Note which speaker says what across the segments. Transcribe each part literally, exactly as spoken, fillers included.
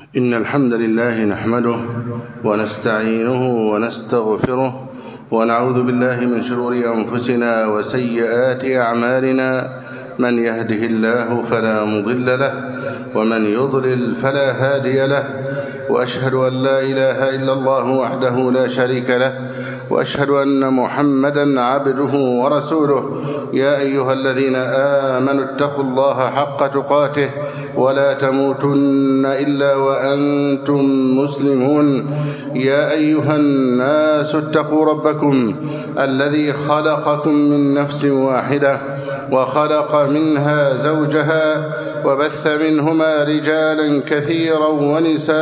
Speaker 1: إن الحمد لله نحمده ونستعينه ونستغفره ونعوذ بالله من شرور أنفسنا وسيئات أعمالنا. من يهده الله فلا مضل له ومن يضلل فلا هادي له، وأشهد أن لا إله إلا الله وحده لا شريك له، وأشهد أن محمدا عبده ورسوله. يا أيها الذين آمنوا اتقوا الله حق تقاته ولا تموتن إلا وأنتم مسلمون. يا أيها الناس اتقوا ربكم الذي خلقكم من نفس واحدة وخلق منها زوجها وبث منهما رجالا كثيرا ونساء،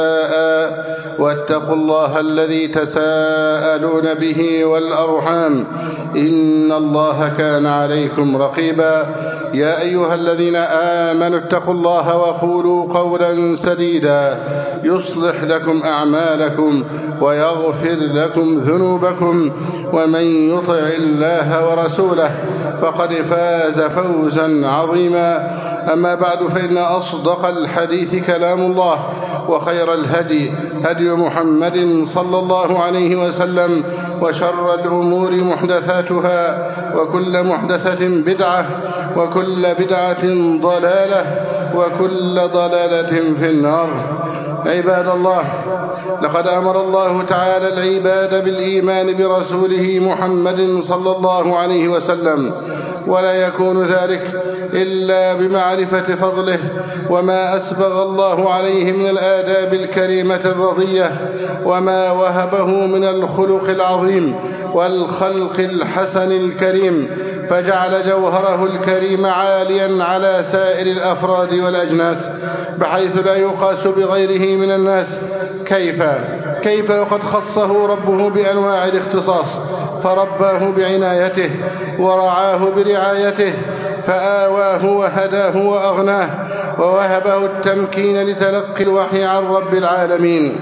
Speaker 1: واتقوا الله الذي تساءلون به والأرحام إن الله كان عليكم رقيبا. يا أيها الذين آمنوا اتقوا الله وقولوا قولا سديدا يصلح لكم أعمالكم ويغفر لكم ذنوبكم، ومن يطع الله ورسوله فقد فاز فوزا عظيما. أما بعد، فإن أصدق الحديث كلام الله، وخير الهدي هدي محمد صلى الله عليه وسلم، وشر الأمور محدثاتها، وكل محدثة بدعة، وكل بدعة ضلالة، وكل ضلالة في النار. عباد الله، لقد أمر الله تعالى العباد بالإيمان برسوله محمد صلى الله عليه وسلم، ولا يكون ذلك إلا بمعرفة فضله وما أسبغ الله عليه من الآداب الكريمة الرضية، وما وهبه من الخلق العظيم والخلق الحسن الكريم، فجعل جوهره الكريم عاليا على سائر الأفراد والأجناس، بحيث لا يقاس بغيره من الناس. كيف كيف وقد خصه ربه بأنواع الاختصاص، فرباه بعنايته ورعاه برعايته، فآواه وهداه وأغناه، ووهبه التمكين لتلقي الوحي عن رب العالمين.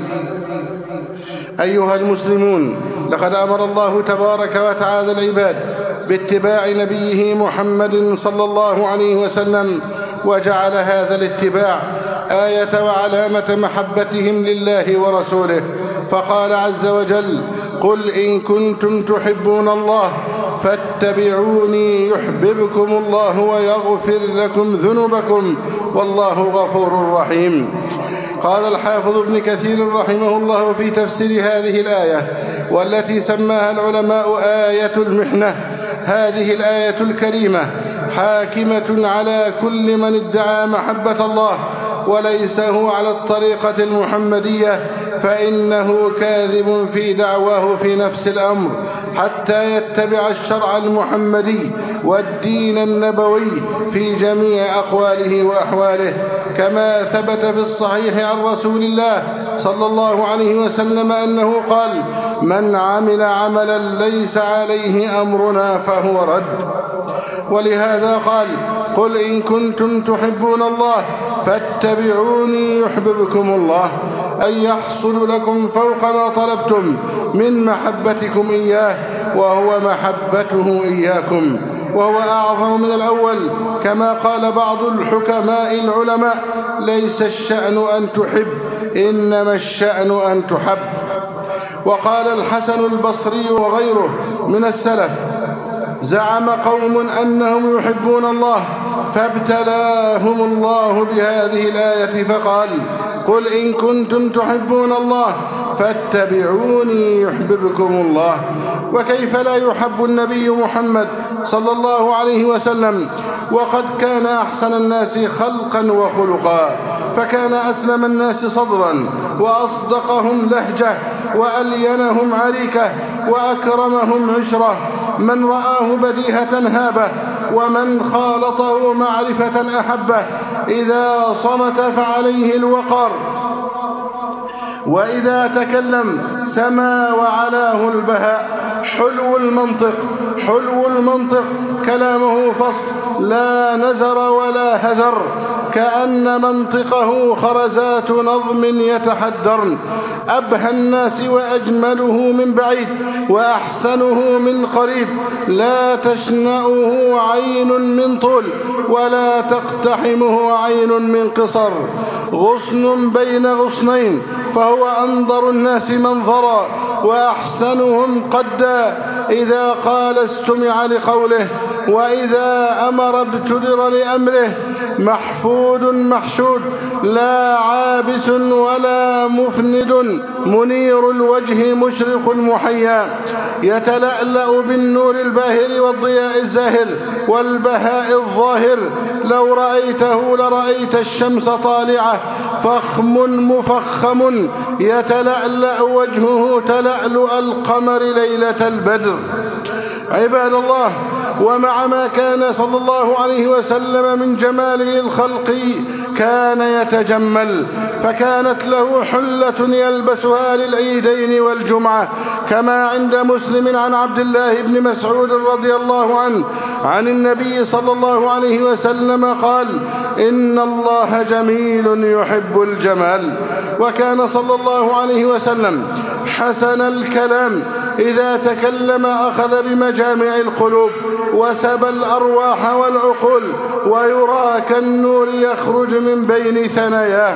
Speaker 1: أيها المسلمون، لقد أمر الله تبارك وتعالى العباد باتباع نبيه محمد صلى الله عليه وسلم، وجعل هذا الاتباع آية وعلامة محبتهم لله ورسوله، فقال عز وجل: قل إن كنتم تحبون الله فاتبعوني يحببكم الله ويغفر لكم ذنوبكم والله غفور رحيم. قال الحافظ ابن كثير رحمه الله في تفسير هذه الآية، والتي سماها العلماء آية المحنة: هذه الآية الكريمة حاكمة على كل من ادعى محبة الله وليس هو على الطريقة المحمدية، فإنه كاذب في دعواه في نفس الأمر، حتى يتبع الشرع المحمدي والدين النبوي في جميع أقواله وأحواله، كما ثبت في الصحيح عن رسول الله صلى الله عليه وسلم أنه قال: من عمل عملا ليس عليه أمرنا فهو رد. ولهذا قال: قل إن كنتم تحبون الله فاتبعوني يحببكم الله، أي يحصل لكم فوق ما طلبتم من محبتكم إياه، وهو محبته إياكم، وهو أعظم من الأول، كما قال بعض الحكماء العلماء: ليس الشأن أن تحب، إنما الشأن أن تحب. وقال الحسن البصري وغيره من السلف: زعم قوم أنهم يحبون الله فابتلاهم الله بهذه الآية فقال: قل إن كنتم تحبون الله فاتبعوني يحببكم الله. وكيف لا يحب النبي محمد صلى الله عليه وسلم وقد كان أحسن الناس خلقا وخلقا، فكان أسلم الناس صدرا وأصدقهم لهجة وألينهم عريكة وأكرمهم عشرة. من رآه بديهة هابه، ومن خالطه معرفة أحبه. إذا صمت فعليه الوقار، وإذا تكلم سما وعلاه البهاء. حلو المنطق حلو المنطق كلامه فصل لا نزر ولا هذر، كأن منطقه خرزات نظم يتحدرن. أبهى الناس وأجمله من بعيد وأحسنه من قريب، لا تشنأه عين من طول ولا تقتحمه عين من قصر. غصن بين غصنين، فهو أنظر الناس منظرا وأحسنهم قدا. إذا قال استمع لقوله، وإذا أمر ابتدر لأمره. محفود محشود، لا عابس ولا مفند، منير الوجه مشرق المحيا، يتلألأ بالنور الباهر والضياء الزاهر والبهاء الظاهر. لو رأيته لرأيت الشمس طالعة، فخم مفخم، يتلألأ وجهه تلألؤ القمر ليلة البدر. عباد الله، ومع ما كان صلى الله عليه وسلم من جماله الخلقي كان يتجمل، فكانت له حلة يلبسها للعيدين والجمعة، كما عند مسلم عن عبد الله بن مسعود رضي الله عنه عن النبي صلى الله عليه وسلم قال: إن الله جميل يحب الجمال. وكان صلى الله عليه وسلم حسن الكلام، إذا تكلم أخذ بمجامع القلوب وسبى الأرواح والعقول، ويرى كالنور يخرج من بين ثناياه.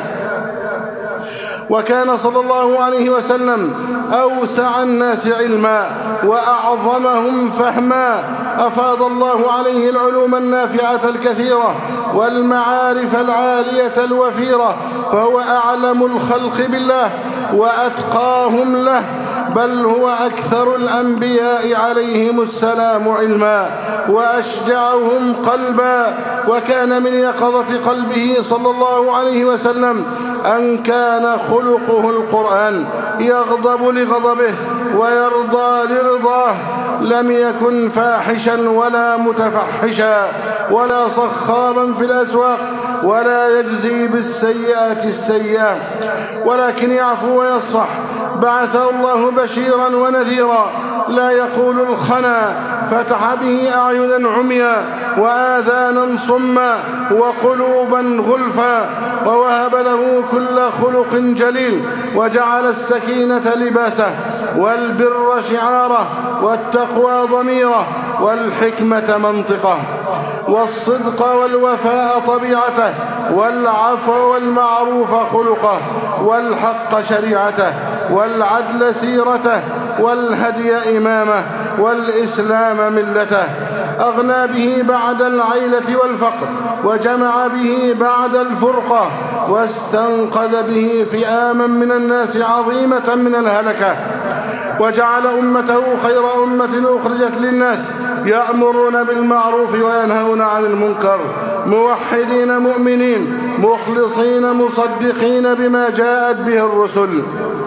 Speaker 1: وكان صلى الله عليه وسلم أوسع الناس علما وأعظمهم فهما، أفاض الله عليه العلوم النافعة الكثيرة والمعارف العالية الوفيرة، فهو أعلم الخلق بالله وأتقاهم له، بل هو أكثر الأنبياء عليهم السلام علما وأشجعهم قلبا. وكان من يقظة قلبه صلى الله عليه وسلم أن كان خلقه القرآن، يغضب لغضبه ويرضى لرضاه، لم يكن فاحشا ولا متفحشا ولا صخابا في الأسواق، ولا يجزي بالسيئات السيئة، ولكن يعفو ويصفح. بعثه الله بشيرا ونذيرا، لا يقول الخنا، فتح به أعينا عميا وآذانا صما وقلوبا غلفا، ووهب له كل خلق جليل، وجعل السكينة لباسه والبر شعاره والتقوى ضميره والحكمة منطقه والصدق والوفاء طبيعته والعفو والمعروف خلقه والحق شريعته والعدل سيرته والهدي إمامه والإسلام ملته. أغنى به بعد العيلة والفقر، وجمع به بعد الفرقة، واستنقذ به فئاما من الناس عظيمة من الهلكة، وجعل أمته خير أمة أخرجت للناس، يأمرون بالمعروف وينهون عن المنكر، موحدين مؤمنين مخلصين مصدقين بما جاءت به الرسل.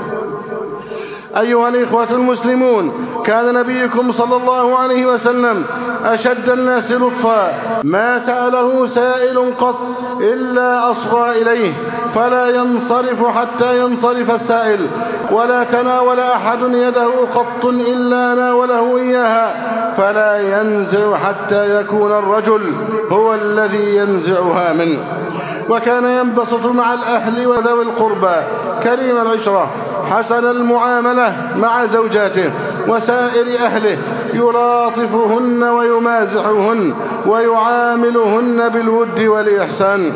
Speaker 1: أيها الإخوة المسلمون، كان نبيكم صلى الله عليه وسلم أشد الناس لطفا، ما سأله سائل قط إلا أصغى إليه، فلا ينصرف حتى ينصرف السائل، ولا تناول أحد يده قط إلا ناوله إياها، فلا ينزع حتى يكون الرجل هو الذي ينزعها منه. وكان ينبسط مع الأهل وذوي القربى، كريم العشرة، حسن المعاملة مع زوجاته وسائر أهله، يلاطفهن ويمازحهن ويعاملهن بالود والإحسان.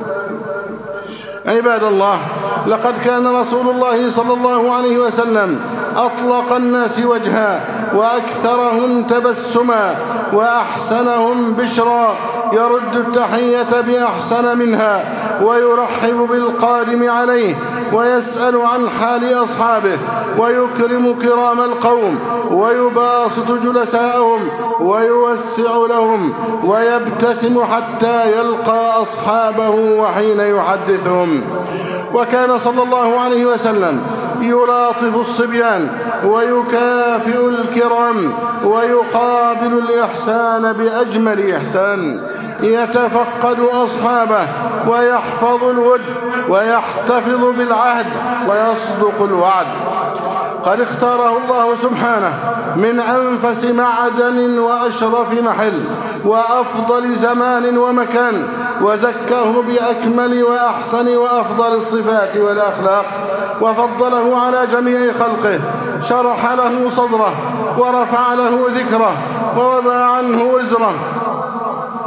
Speaker 1: عباد الله، لقد كان رسول الله صلى الله عليه وسلم أطلق الناس وجها وأكثرهم تبسما وأحسنهم بشرا، يرد التحية بأحسن منها، ويرحب بالقادم عليه، ويسأل عن حال أصحابه، ويكرم كرام القوم، ويباسط جلساءهم، ويوسع لهم، ويبتسم حتى يلقى أصحابه وحين يحدثهم. وكان صلى الله عليه وسلم يلاطف الصبيان ويكافئ الكرام ويقابل الإحسان بأجمل إحسان، يتفقد أصحابه ويحفظ الود ويحتفظ بالعهد ويصدق الوعد. قد اختاره الله سبحانه من أنفس معدن وأشرف محل وأفضل زمان ومكان، وزكاه بأكمل وأحسن وأفضل الصفات والأخلاق، وفضله على جميع خلقه، شرح له صدره ورفع له ذكره ووضع عنه وزره،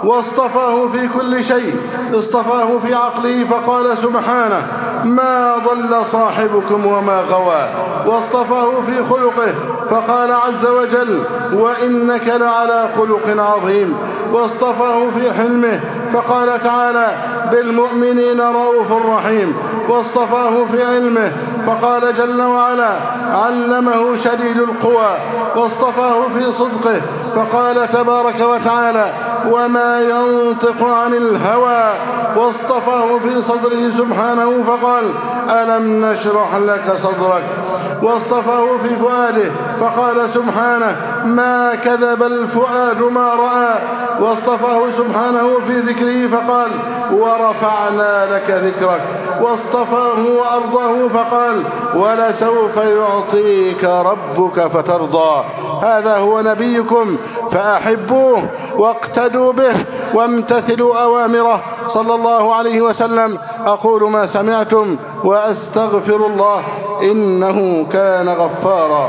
Speaker 1: واصطفاه في كل شيء. اصطفاه في عقله فقال سبحانه: ما ضل صاحبكم وما غوى. واصطفاه في خلقه فقال عز وجل: وإنك لعلى خلق عظيم. واصطفاه في حلمه فقال تعالى: بالمؤمنين رؤوف رحيم. واصطفاه في علمه فقال جل وعلا: علمه شديد القوى. واصطفاه في صدقه فقال تبارك وتعالى: وما ينطق عن الهوى. واصطفاه في صدره سبحانه فقال: ألم نشرح لك صدرك. واصطفاه في فؤاده فقال سبحانه: ما كذب الفؤاد ما رأى. واصطفاه سبحانه في ذكره فقال: ورفعنا لك ذكرك. واصطفاه وأرضاه فقال: ولسوف يعطيك ربك فترضى. هذا هو نبيكم فأحبوه واقتدوا به وامتثلوا أوامره صلى الله عليه وسلم. أقول ما سمعتم وأستغفر الله إنه كان غفارا.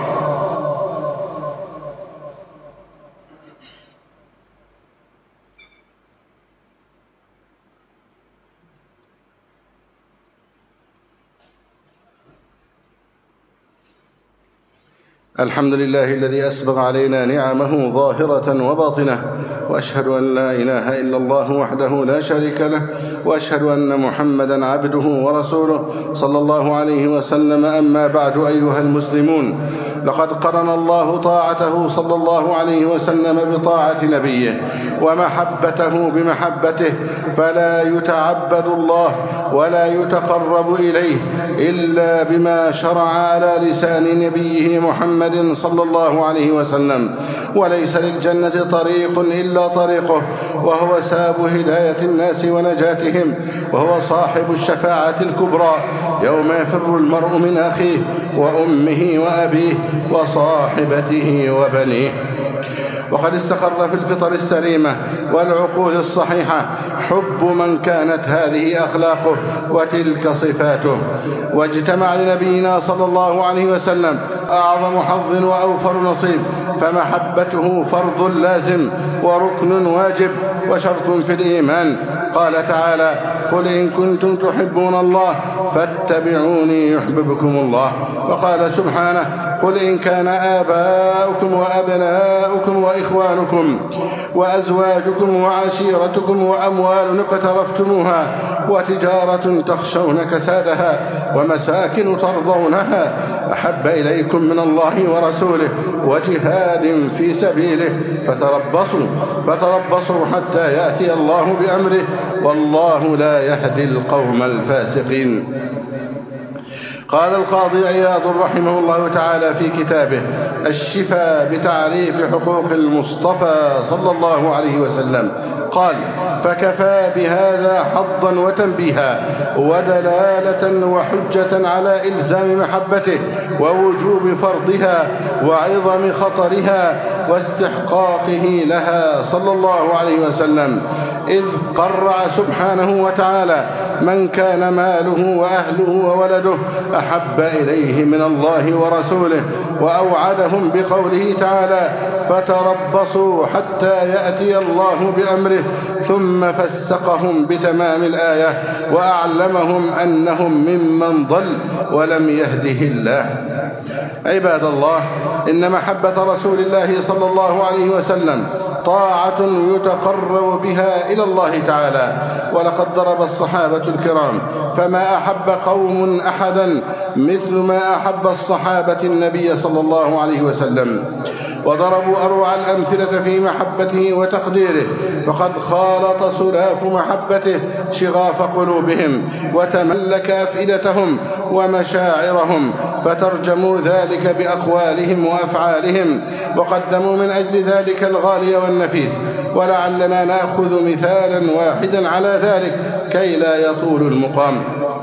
Speaker 1: الحمد لله الذي أسبغ علينا نعمه ظاهرة وباطنة، وأشهد أن لا إله إلا الله وحده لا شريك له، وأشهد أن محمدا عبده ورسوله صلى الله عليه وسلم. أما بعد، أيها المسلمون، لقد قرن الله طاعته صلى الله عليه وسلم بطاعة نبيه ومحبته بمحبته، فلا يتعبد الله ولا يتقرب إليه إلا بما شرع على لسان نبيه محمد صلى الله عليه وسلم. وليس للجنة طريق إلا طريقه، وهو ساب هداية الناس ونجاتهم، وهو صاحب الشفاعة الكبرى يوم يفر المرء من أخيه وأمه وأبيه وصاحبته وبنيه. وقد استقر في الفطر السليمة والعقول الصحيحة حب من كانت هذه أخلاقه وتلك صفاته، واجتمع لنبينا صلى الله عليه وسلم أعظم حظ وأوفر نصيب، فمحبته فرض لازم وركن واجب وشرط في الإيمان. قال تعالى: قل إن كنتم تحبون الله فاتبعوني يحببكم الله. وقال سبحانه: قل إن كان آباؤكم وأبناؤكم وإخوانكم وأزواجكم وعشيرتكم وأموال اقترفتموها وتجارة تخشون كسادها ومساكن ترضونها أحب إليكم من الله ورسوله وجهاد في سبيله فتربصوا فتربصوا حتى يأتي الله بأمره والله لا يهدي القوم الفاسقين. قال القاضي عياض رحمه الله تعالى في كتابه الشفاء بتعريف حقوق المصطفى صلى الله عليه وسلم، قال: فكفى بهذا حظا وتنبيها ودلالة وحجة على إلزام محبته ووجوب فرضها وعظم خطرها واستحقاقه لها صلى الله عليه وسلم، إذ قرع سبحانه وتعالى من كان ماله وأهله وولده أحب إليه من الله ورسوله، وأوعدهم بقوله تعالى: فتربصوا حتى يأتي الله بأمره، ثم فسقهم بتمام الآية وأعلمهم أنهم ممن ضل ولم يهده الله. عباد الله، إن محبة رسول الله صلى الله عليه وسلم طاعة يتقرب بها إلى الله تعالى، ولقد ضرب الصحابة الكرام فما أحب قوم أحدا مثل ما أحب الصحابة النبي صلى الله عليه وسلم، وضربوا أروع الأمثلة في محبته وتقديره، فقد خالط سلاف محبته شغاف قلوبهم وتملك أفئدتهم ومشاعرهم، فترجموا ذلك بأقوالهم وأفعالهم وقدموا من أجل ذلك الغالي والنفيس. ولعلنا نأخذ مثالا واحدا على ذلك كي لا يطول المقام.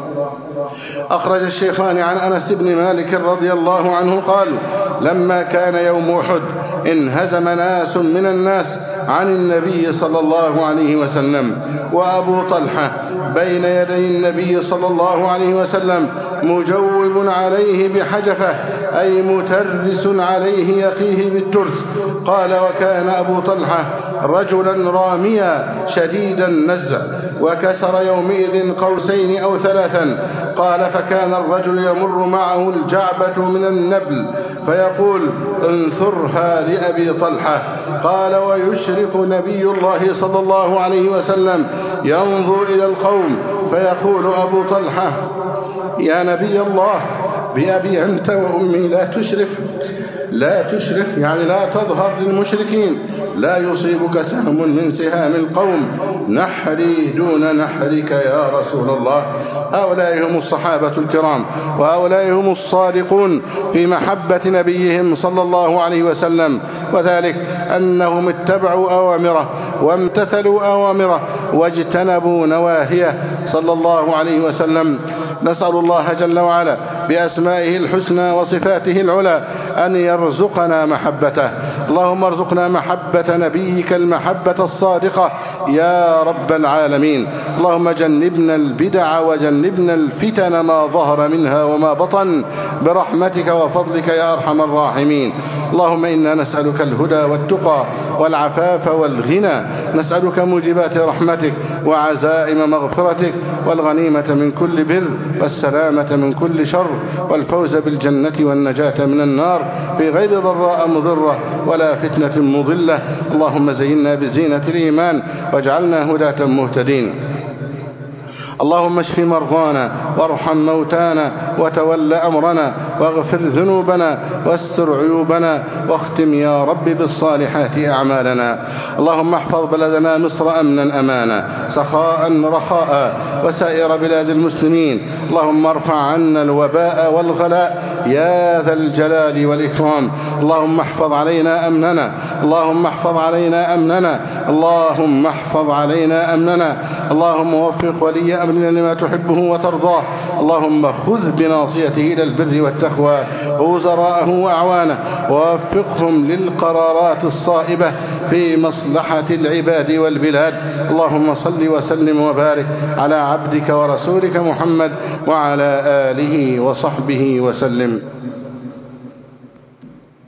Speaker 1: أخرج الشيخان عن أنس بن مالك رضي الله عنه قال: لما كان يوم أحد انهزم ناس من الناس عن النبي صلى الله عليه وسلم. وأبو طلحة بين يدي النبي صلى الله عليه وسلم مجوب عليه بحجفة، أي مترس عليه يقيه بالترس. قال: وكان أبو طلحة رجلا راميا شديد النزع، وكسر يومئذ قوسين أو ثلاثا. قال: فكان الرجل يمر معه الجعبة من النبل فيقول: انثرها لأبي طلحة. قال: ويشرف نبي الله صلى الله عليه وسلم ينظر إلى القوم فيقول أبو طلحة: يا نبي الله، بأبي أنت وأمي لا تشرف، لا تشرف يعني لا تظهر للمشركين، لا يصيبك سهم من سهام القوم، نحري دون نحرك يا رسول الله. هؤلاء هم الصحابة الكرام، وهؤلاء هم الصادقون في محبة نبيهم صلى الله عليه وسلم، وذلك أنهم اتبعوا أوامره وامتثلوا أوامره واجتنبوا نواهيه صلى الله عليه وسلم. نسأل الله جل وعلا بأسمائه الحسنى وصفاته العلى أن يرزقنا محبته. اللهم ارزقنا محبة نبيك المحبة الصادقة يا رب العالمين. اللهم جنبنا البدع وجنبنا الفتن ما ظهر منها وما بطن برحمتك وفضلك يا أرحم الراحمين. اللهم إنا نسألك الهدى والتقى والعفاف والغنى، نسألك موجبات رحمتك وعزائم مغفرتك والغنيمة من كل بر والسلامة من كل شر والفوز بالجنة والنجاة من النار في غير ضراء مضرة ولا فتنة مضلة. اللهم زينا بزينة الإيمان واجعلنا هداة مهتدين. اللهم اشف مرضانا وارحم موتانا وتول أمرنا واغفر ذنوبنا واستر عيوبنا واختم يا رب بالصالحات أعمالنا. اللهم احفظ بلدنا مصر أمنا أمانا سخاء رخاء وسائر بلاد المسلمين. اللهم ارفع عنا الوباء والغلاء يا ذا الجلال والإكرام. اللهم احفظ علينا أمننا، اللهم احفظ علينا أمننا، اللهم احفظ علينا أمننا. اللهم وفق ولي أمرنا لما تحبه وترضاه. اللهم خذ بناصيته إلى البر والتقوى ووزراءه وأعوانه ووفقهم للقرارات الصائبة في مصلحة العباد والبلاد. اللهم صل وسلم وبارك على عبدك ورسولك محمد وعلى آله وصحبه وسلم.